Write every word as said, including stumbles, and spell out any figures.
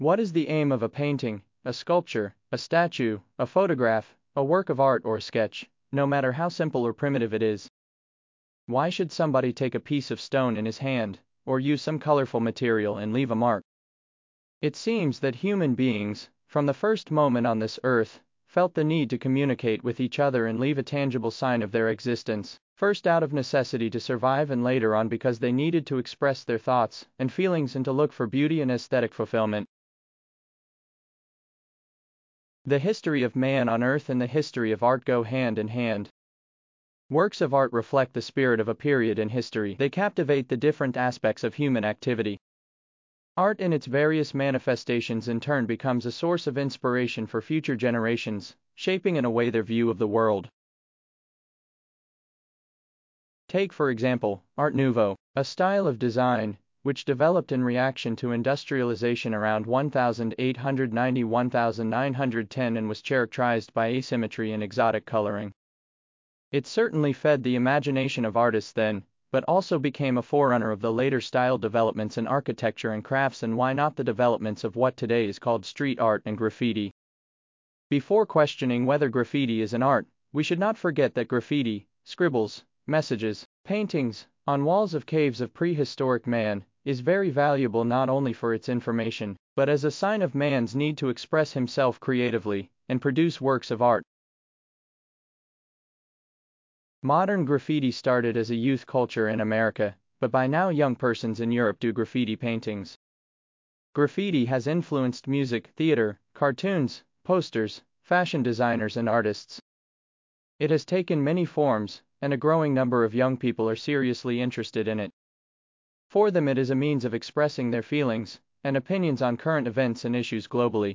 What is the aim of a painting, a sculpture, a statue, a photograph, a work of art or a sketch, no matter how simple or primitive it is? Why should somebody take a piece of stone in his hand, or use some colorful material and leave a mark? It seems that human beings, from the first moment on this earth, felt the need to communicate with each other and leave a tangible sign of their existence, first out of necessity to survive and later on because they needed to express their thoughts and feelings and to look for beauty and aesthetic fulfillment. The history of man on earth and the history of art go hand in hand. Works of art reflect the spirit of a period in history. They captivate the different aspects of human activity. Art in its various manifestations in turn becomes a source of inspiration for future generations, shaping in a way their view of the world. Take for example, Art Nouveau, a style of design which developed in reaction to industrialization around eighteen ninety to nineteen ten and was characterized by asymmetry and exotic coloring. It certainly fed the imagination of artists then, but also became a forerunner of the later style developments in architecture and crafts, and why not the developments of what today is called street art and graffiti. Before questioning whether graffiti is an art, we should not forget that graffiti, scribbles, messages, paintings, on walls of caves of prehistoric man, is very valuable not only for its information, but as a sign of man's need to express himself creatively and produce works of art. Modern graffiti started as a youth culture in America, but by now young persons in Europe do graffiti paintings. Graffiti has influenced music, theater, cartoons, posters, fashion designers and artists. It has taken many forms, and a growing number of young people are seriously interested in it. For them it is a means of expressing their feelings and opinions on current events and issues globally.